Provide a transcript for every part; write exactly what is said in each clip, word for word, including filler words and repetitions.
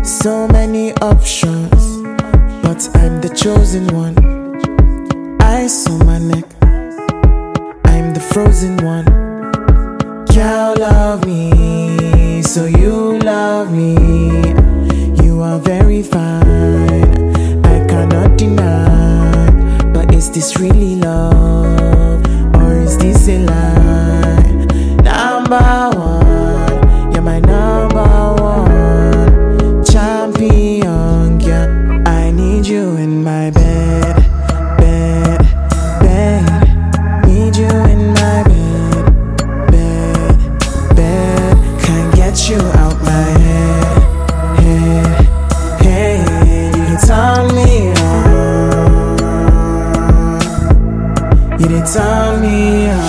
So many options, but I'm the chosen one. Ice on my neck, I'm the frozen one. Girl, love me, so you love me. You are very fine, I cannot deny. But is this really love, or is this a lie? Number one, you're my number one champion, girl. I need you in my bed, bed, bed. Need you in my bed, bed, bed. Can't get you out my head, head, head. You did turn me on, you did turn me on.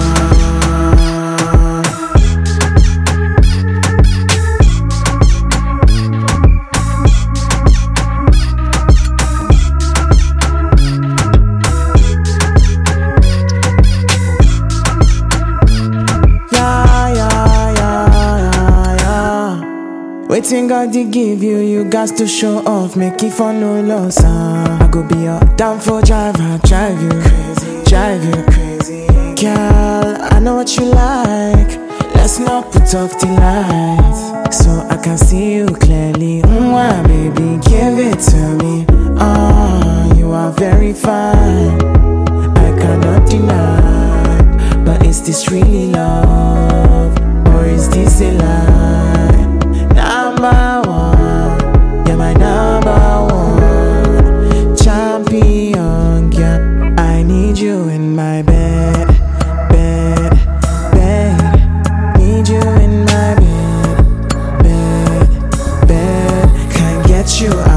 Waiting God to give you, you got to show off, make it for no loss. Uh. I go be your downfall driver, drive you crazy, drive you crazy. Girl, I know what you like, let's not put off the lights, so I can see you clearly. Mwah, baby, give it to me. Oh, you are very fine, I cannot deny. But is this really love, or is this a lie? Number one, you're my number one champion, girl. I need you in my bed, bed, bed. Need you in my bed, bed, bed. Can't get you out.